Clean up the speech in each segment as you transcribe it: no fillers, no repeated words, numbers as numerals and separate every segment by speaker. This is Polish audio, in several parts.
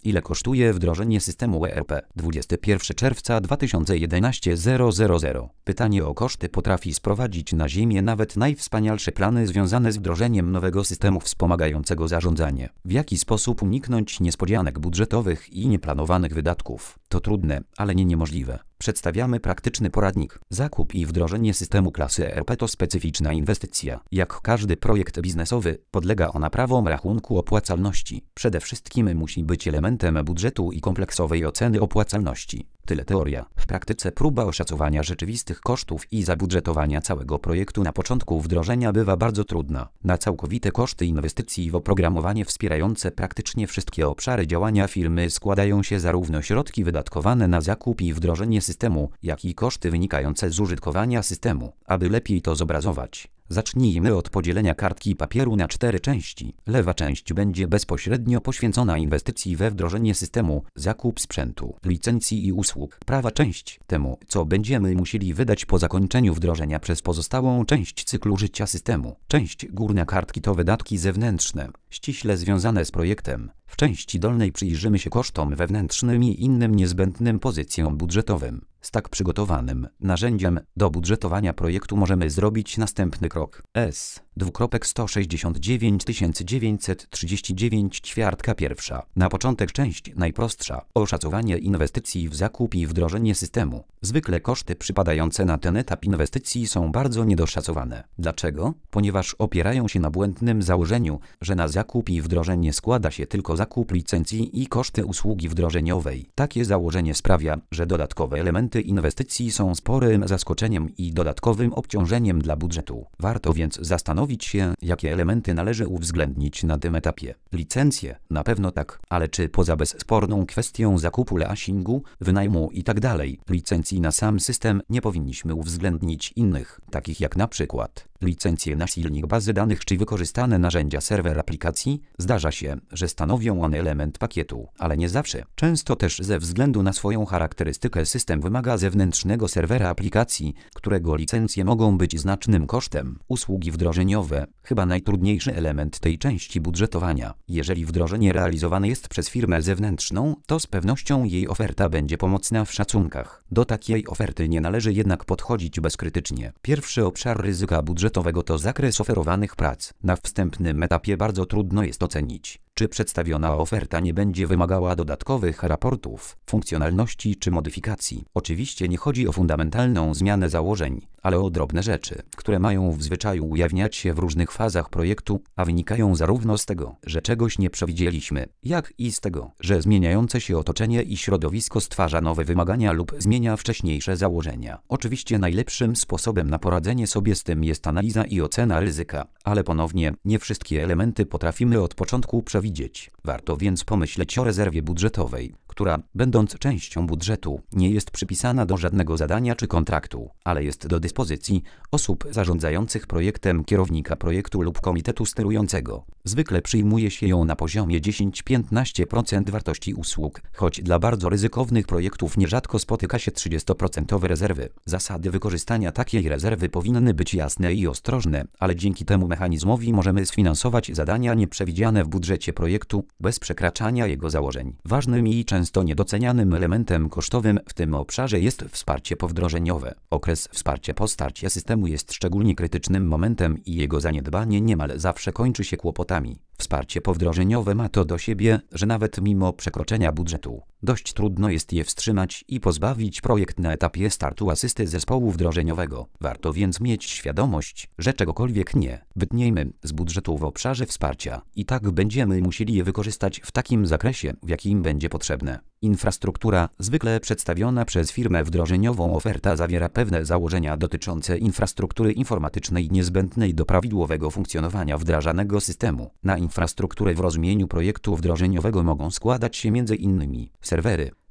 Speaker 1: Ile kosztuje wdrożenie systemu ERP? 21 czerwca 2011 000. Pytanie o koszty potrafi sprowadzić na ziemię nawet najwspanialsze plany związane z wdrożeniem nowego systemu wspomagającego zarządzanie. W jaki sposób uniknąć niespodzianek budżetowych i nieplanowanych wydatków? To trudne, ale nie niemożliwe. Przedstawiamy praktyczny poradnik. Zakup i wdrożenie systemu klasy ERP to specyficzna inwestycja. Jak każdy projekt biznesowy, podlega ona prawom rachunku opłacalności. Przede wszystkim musi być elementem budżetu i kompleksowej oceny opłacalności. Tyle teoria. W praktyce próba oszacowania rzeczywistych kosztów i zabudżetowania całego projektu na początku wdrożenia bywa bardzo trudna. Na całkowite koszty inwestycji w oprogramowanie wspierające praktycznie wszystkie obszary działania firmy składają się zarówno środki wydatkowane na zakup i wdrożenie systemu, jak i koszty wynikające z użytkowania systemu. Aby lepiej to zobrazować, zacznijmy od podzielenia kartki papieru na 4 części. Lewa część będzie bezpośrednio poświęcona inwestycji we wdrożenie systemu, zakup sprzętu, licencji i usług. Prawa część temu, co będziemy musieli wydać po zakończeniu wdrożenia przez pozostałą część cyklu życia systemu. Część górna kartki to wydatki zewnętrzne, ściśle związane z projektem. W części dolnej przyjrzymy się kosztom wewnętrznym i innym niezbędnym pozycjom budżetowym. Z tak przygotowanym narzędziem do budżetowania projektu możemy zrobić następny krok. S:169 939 ćwiartka pierwsza. Na początek część najprostsza. Oszacowanie inwestycji w zakup i wdrożenie systemu. Zwykle koszty przypadające na ten etap inwestycji są bardzo niedoszacowane. Dlaczego? Ponieważ opierają się na błędnym założeniu, że na zakup i wdrożenie składa się tylko zakup licencji i koszty usługi wdrożeniowej. Takie założenie sprawia, że dodatkowe elementy inwestycji są sporym zaskoczeniem i dodatkowym obciążeniem dla budżetu. Warto więc zastanowić się, jakie elementy należy uwzględnić na tym etapie. Licencje? Na pewno tak, ale czy poza bezsporną kwestią zakupu leasingu, wynajmu itd. licencji na sam system nie powinniśmy uwzględnić innych, takich jak na przykład licencje na silnik bazy danych czy wykorzystane narzędzia serwer aplikacji? Zdarza się, że stanowią one element pakietu, ale nie zawsze. Często też ze względu na swoją charakterystykę system wymaga zewnętrznego serwera aplikacji, którego licencje mogą być znacznym kosztem. Usługi wdrożeniowe, chyba najtrudniejszy element tej części budżetowania. Jeżeli wdrożenie realizowane jest przez firmę zewnętrzną, to z pewnością jej oferta będzie pomocna w szacunkach. Do takiej oferty nie należy jednak podchodzić bezkrytycznie. Pierwszy obszar ryzyka budżetowego to zakres oferowanych prac. Na wstępnym etapie bardzo trudno jest ocenić, czy przedstawiona oferta nie będzie wymagała dodatkowych raportów, funkcjonalności czy modyfikacji. Oczywiście nie chodzi o fundamentalną zmianę założeń, ale o drobne rzeczy, które mają w zwyczaju ujawniać się w różnych fazach projektu, a wynikają zarówno z tego, że czegoś nie przewidzieliśmy, jak i z tego, że zmieniające się otoczenie i środowisko stwarza nowe wymagania lub zmienia wcześniejsze założenia. Oczywiście najlepszym sposobem na poradzenie sobie z tym jest analiza i ocena ryzyka, ale ponownie nie wszystkie elementy potrafimy od początku przewidzieć. Warto więc pomyśleć o rezerwie budżetowej, która, będąc częścią budżetu, nie jest przypisana do żadnego zadania czy kontraktu, ale jest do dyspozycji osób zarządzających projektem, kierownika projektu lub komitetu sterującego. Zwykle przyjmuje się ją na poziomie 10–15% wartości usług, choć dla bardzo ryzykownych projektów nierzadko spotyka się 30% rezerwy. Zasady wykorzystania takiej rezerwy powinny być jasne i ostrożne, ale dzięki temu mechanizmowi możemy sfinansować zadania nieprzewidziane w budżecie projektu bez przekraczania jego założeń. Ważnym i często niedocenianym elementem kosztowym w tym obszarze jest wsparcie powdrożeniowe. Okres wsparcia po starcie systemu jest szczególnie krytycznym momentem i jego zaniedbanie niemal zawsze kończy się kłopotami. Wsparcie powdrożeniowe ma to do siebie, że nawet mimo przekroczenia budżetu, dość trudno jest je wstrzymać i pozbawić projekt na etapie startu asysty zespołu wdrożeniowego. Warto więc mieć świadomość, że czegokolwiek nie wytniemy z budżetu w obszarze wsparcia, i tak będziemy musieli je wykorzystać w takim zakresie, w jakim będzie potrzebne. Infrastruktura, zwykle przedstawiona przez firmę wdrożeniową oferta, zawiera pewne założenia dotyczące infrastruktury informatycznej niezbędnej do prawidłowego funkcjonowania wdrażanego systemu. Na infrastrukturę w rozumieniu projektu wdrożeniowego mogą składać się m.in. serwery,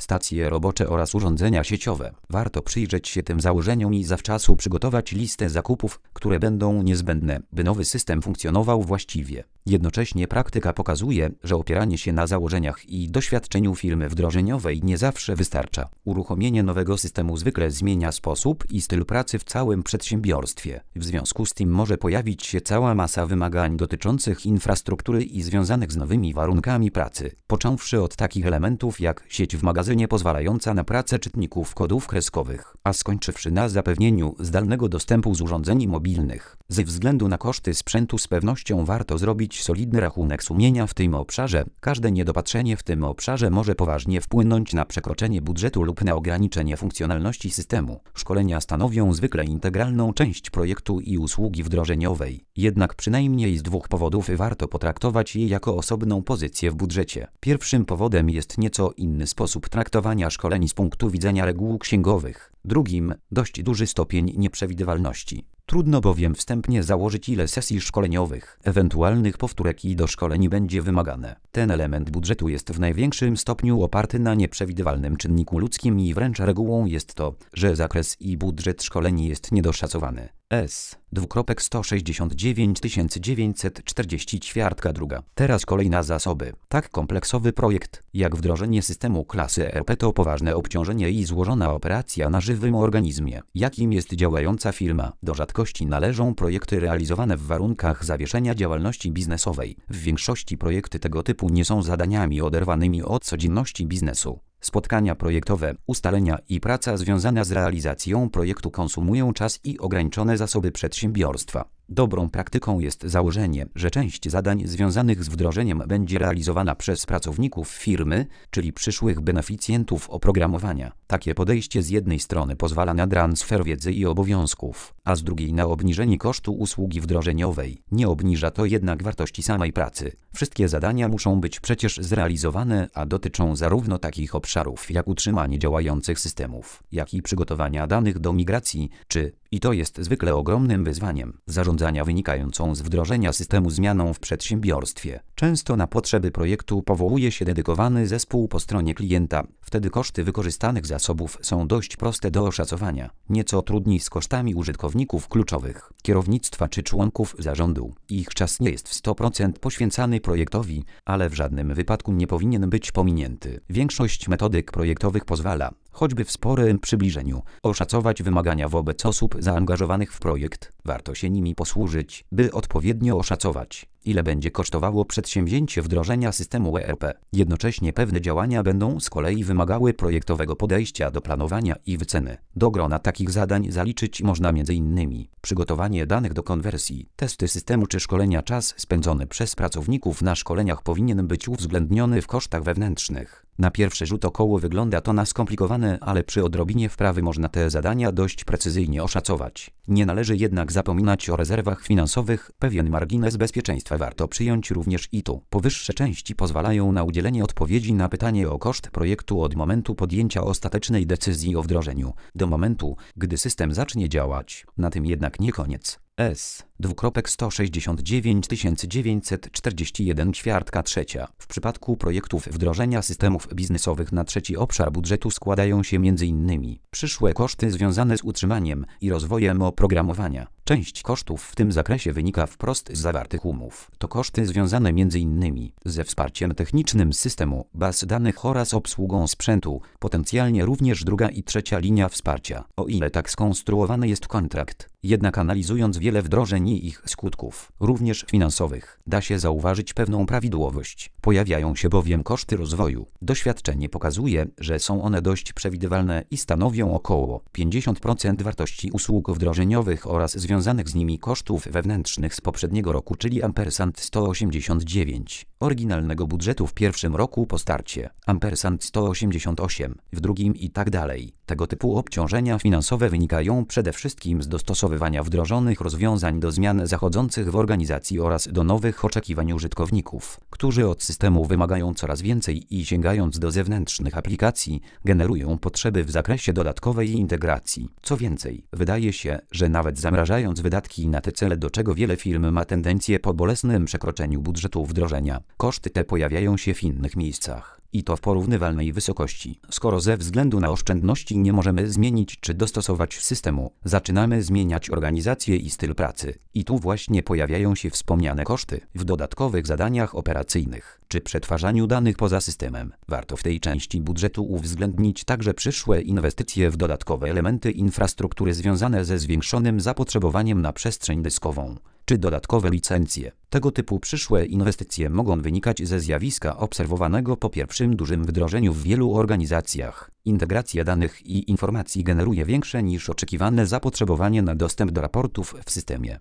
Speaker 1: stacje robocze oraz urządzenia sieciowe. Warto przyjrzeć się tym założeniom i zawczasu przygotować listę zakupów, które będą niezbędne, by nowy system funkcjonował właściwie. Jednocześnie praktyka pokazuje, że opieranie się na założeniach i doświadczeniu firmy wdrożeniowej nie zawsze wystarcza. Uruchomienie nowego systemu zwykle zmienia sposób i styl pracy w całym przedsiębiorstwie. W związku z tym może pojawić się cała masa wymagań dotyczących infrastruktury i związanych z nowymi warunkami pracy, począwszy od takich elementów jak sieć w magazynie pozwalająca na pracę czytników kodów kreskowych, a skończywszy na zapewnieniu zdalnego dostępu z urządzeń mobilnych. Ze względu na koszty sprzętu z pewnością warto zrobić solidny rachunek sumienia w tym obszarze. Każde niedopatrzenie w tym obszarze może poważnie wpłynąć na przekroczenie budżetu lub na ograniczenie funkcjonalności systemu. Szkolenia stanowią zwykle integralną część projektu i usługi wdrożeniowej. Jednak przynajmniej z dwóch powodów warto potraktować je jako osobną pozycję w budżecie. Pierwszym powodem jest nieco inny sposób traktowania szkoleń z punktu widzenia reguł księgowych. Drugim dość duży stopień nieprzewidywalności. Trudno bowiem wstępnie założyć, ile sesji szkoleniowych, ewentualnych powtórek i doszkoleń będzie wymagane. Ten element budżetu jest w największym stopniu oparty na nieprzewidywalnym czynniku ludzkim i wręcz regułą jest to, że zakres i budżet szkoleń jest niedoszacowany. S. 169 940. Teraz kolej na zasoby. Tak kompleksowy projekt, jak wdrożenie systemu klasy ERP to poważne obciążenie i złożona operacja na żywym organizmie, jakim jest działająca firma. Do rzadkości należą projekty realizowane w warunkach zawieszenia działalności biznesowej. W większości projekty tego typu nie są zadaniami oderwanymi od codzienności biznesu. Spotkania projektowe, ustalenia i praca związana z realizacją projektu konsumują czas i ograniczone zasoby przedsiębiorstwa. Dobrą praktyką jest założenie, że część zadań związanych z wdrożeniem będzie realizowana przez pracowników firmy, czyli przyszłych beneficjentów oprogramowania. Takie podejście z jednej strony pozwala na transfer wiedzy i obowiązków, a z drugiej na obniżenie kosztu usługi wdrożeniowej. Nie obniża to jednak wartości samej pracy. Wszystkie zadania muszą być przecież zrealizowane, a dotyczą zarówno takich obszarów jak utrzymanie działających systemów, jak i przygotowania danych do migracji, i to jest zwykle ogromnym wyzwaniem, zarządzania wynikającą z wdrożenia systemu zmianą w przedsiębiorstwie. Często na potrzeby projektu powołuje się dedykowany zespół po stronie klienta. Wtedy koszty wykorzystanych zasobów są dość proste do oszacowania. Nieco trudniej z kosztami użytkowników kluczowych, kierownictwa czy członków zarządu. Ich czas nie jest w 100% poświęcany projektowi, ale w żadnym wypadku nie powinien być pominięty. Większość metodyk projektowych pozwala, choćby w sporym przybliżeniu, oszacować wymagania wobec osób zaangażowanych w projekt. Warto się nimi posłużyć, by odpowiednio oszacować, ile będzie kosztowało przedsięwzięcie wdrożenia systemu ERP. Jednocześnie pewne działania będą z kolei wymagały projektowego podejścia do planowania i wyceny. Do grona takich zadań zaliczyć można m.in. przygotowanie danych do konwersji, testy systemu czy szkolenia. Czas spędzony przez pracowników na szkoleniach powinien być uwzględniony w kosztach wewnętrznych. Na pierwszy rzut oka wygląda to na skomplikowane, ale przy odrobinie wprawy można te zadania dość precyzyjnie oszacować. Nie należy jednak zapominać o rezerwach finansowych, pewien margines bezpieczeństwa warto przyjąć również i tu. Powyższe części pozwalają na udzielenie odpowiedzi na pytanie o koszt projektu od momentu podjęcia ostatecznej decyzji o wdrożeniu do momentu, gdy system zacznie działać. Na tym jednak nie koniec. S. 169 941. W przypadku projektów wdrożenia systemów biznesowych na trzeci obszar budżetu składają się m.in. przyszłe koszty związane z utrzymaniem i rozwojem oprogramowania. Część kosztów w tym zakresie wynika wprost z zawartych umów. To koszty związane m.in. ze wsparciem technicznym systemu, baz danych oraz obsługą sprzętu, potencjalnie również druga i trzecia linia wsparcia, o ile tak skonstruowany jest kontrakt. Jednak analizując wiele wdrożeń i ich skutków, również finansowych, da się zauważyć pewną prawidłowość. Pojawiają się bowiem koszty rozwoju. Doświadczenie pokazuje, że są one dość przewidywalne i stanowią około 50% wartości usług wdrożeniowych oraz związanych z nimi kosztów wewnętrznych z poprzedniego roku, czyli ampersand 189, oryginalnego budżetu w pierwszym roku po starcie, ampersand 188, w drugim i tak dalej. Tego typu obciążenia finansowe wynikają przede wszystkim z dostosowywania wdrożonych rozwiązań do zmian zachodzących w organizacji oraz do nowych oczekiwań użytkowników, którzy od systemu wymagają coraz więcej i sięgając do zewnętrznych aplikacji, generują potrzeby w zakresie dodatkowej integracji. Co więcej, wydaje się, że nawet zamrażając wydatki na te cele, do czego wiele firm ma tendencję po bolesnym przekroczeniu budżetu wdrożenia, koszty te pojawiają się w innych miejscach. i to w porównywalnej wysokości. Skoro ze względu na oszczędności nie możemy zmienić czy dostosować systemu, zaczynamy zmieniać organizację i styl pracy. I tu właśnie pojawiają się wspomniane koszty w dodatkowych zadaniach operacyjnych czy przetwarzaniu danych poza systemem. Warto w tej części budżetu uwzględnić także przyszłe inwestycje w dodatkowe elementy infrastruktury związane ze zwiększonym zapotrzebowaniem na przestrzeń dyskową, czy dodatkowe licencje. Tego typu przyszłe inwestycje mogą wynikać ze zjawiska obserwowanego po pierwszym dużym wdrożeniu w wielu organizacjach. Integracja danych i informacji generuje większe niż oczekiwane zapotrzebowanie na dostęp do raportów w systemie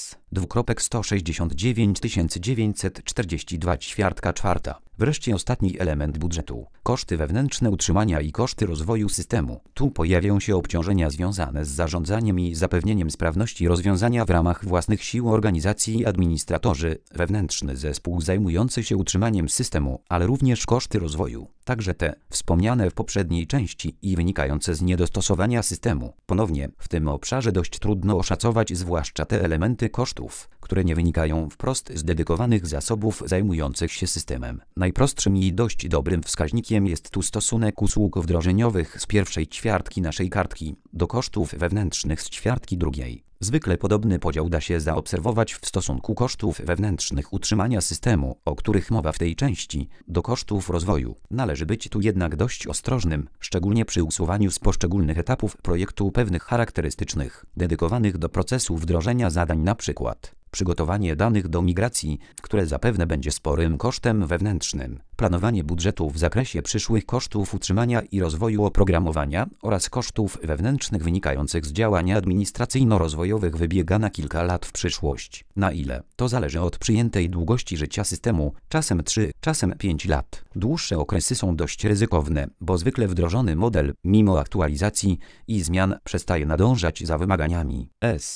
Speaker 1: S:169 942 ćwiartka czwarta. Wreszcie ostatni element budżetu. Koszty wewnętrzne utrzymania i koszty rozwoju systemu. Tu pojawią się obciążenia związane z zarządzaniem i zapewnieniem sprawności rozwiązania w ramach własnych sił organizacji i administratorzy, wewnętrzny zespół zajmujący się utrzymaniem systemu, ale również koszty rozwoju. Także te, wspomniane w poprzedniej części i wynikające z niedostosowania systemu. Ponownie, w tym obszarze dość trudno oszacować zwłaszcza te elementy kosztów, które nie wynikają wprost z dedykowanych zasobów zajmujących się systemem. Najprostszym i dość dobrym wskaźnikiem jest tu stosunek usług wdrożeniowych z pierwszej ćwiartki naszej kartki do kosztów wewnętrznych z ćwiartki drugiej. Zwykle podobny podział da się zaobserwować w stosunku kosztów wewnętrznych utrzymania systemu, o których mowa w tej części, do kosztów rozwoju. Należy być tu jednak dość ostrożnym, szczególnie przy usuwaniu z poszczególnych etapów projektu pewnych charakterystycznych, dedykowanych do procesu wdrożenia zadań, np. przygotowanie danych do migracji, które zapewne będzie sporym kosztem wewnętrznym, planowanie budżetu w zakresie przyszłych kosztów utrzymania i rozwoju oprogramowania oraz kosztów wewnętrznych wynikających z działań administracyjno-rozwojowych wybiega na kilka lat w przyszłość. Na ile? To zależy od przyjętej długości życia systemu, czasem 3, czasem 5 lat. Dłuższe okresy są dość ryzykowne, bo zwykle wdrożony model, mimo aktualizacji i zmian, przestaje nadążać za wymaganiami.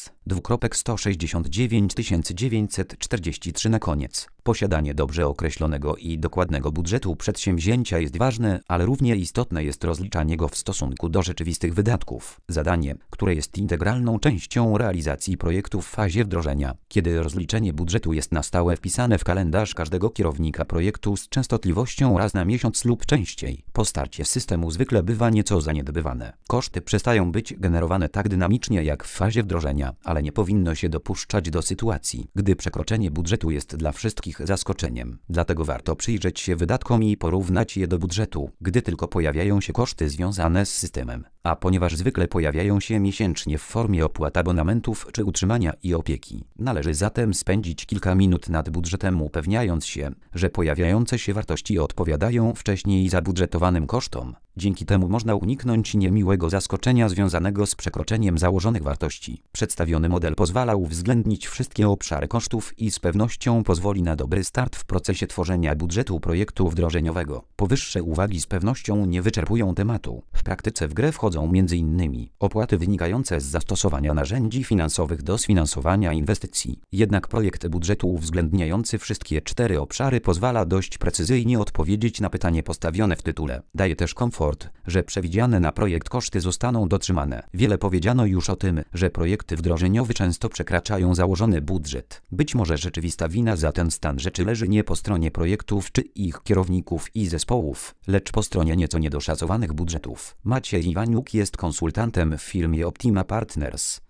Speaker 1: S:169 943 na koniec. Posiadanie dobrze określonego i dokładnego budżetu przedsięwzięcia jest ważne, ale równie istotne jest rozliczanie go w stosunku do rzeczywistych wydatków. Zadanie, które jest integralną częścią realizacji projektu w fazie wdrożenia. Kiedy rozliczenie budżetu jest na stałe wpisane w kalendarz każdego kierownika projektu z częstotliwością raz na miesiąc lub częściej, po starcie systemu zwykle bywa nieco zaniedbywane. Koszty przestają być generowane tak dynamicznie jak w fazie wdrożenia, ale nie powinno się dopuszczać do sytuacji, gdy przekroczenie budżetu jest dla wszystkich zaskoczeniem. Dlatego warto przyjrzeć się wydatkom i porównać je do budżetu, gdy tylko pojawiają się koszty związane z systemem. A ponieważ zwykle pojawiają się miesięcznie w formie opłat abonamentów czy utrzymania i opieki, należy zatem spędzić kilka minut nad budżetem, upewniając się, że pojawiające się wartości odpowiadają wcześniej zabudżetowanym kosztom. Dzięki temu można uniknąć niemiłego zaskoczenia związanego z przekroczeniem założonych wartości. Przedstawiony model pozwala uwzględnić wszystkie obszary kosztów i z pewnością pozwoli na dobry start w procesie tworzenia budżetu projektu wdrożeniowego. Powyższe uwagi z pewnością nie wyczerpują tematu. W praktyce w grę wchodzą m.in. opłaty wynikające z zastosowania narzędzi finansowych do sfinansowania inwestycji. Jednak projekt budżetu uwzględniający wszystkie 4 obszary pozwala dość precyzyjnie odpowiedzieć na pytanie postawione w tytule. Daje też komfort, że przewidziane na projekt koszty zostaną dotrzymane. Wiele powiedziano już o tym, że projekty wdrożeniowe często przekraczają założony budżet. Być może rzeczywista wina za ten stan rzeczy leży nie po stronie projektów czy ich kierowników i zespołów, lecz po stronie nieco niedoszacowanych budżetów. Maciej Iwaniuk jest konsultantem w firmie Optima Partners.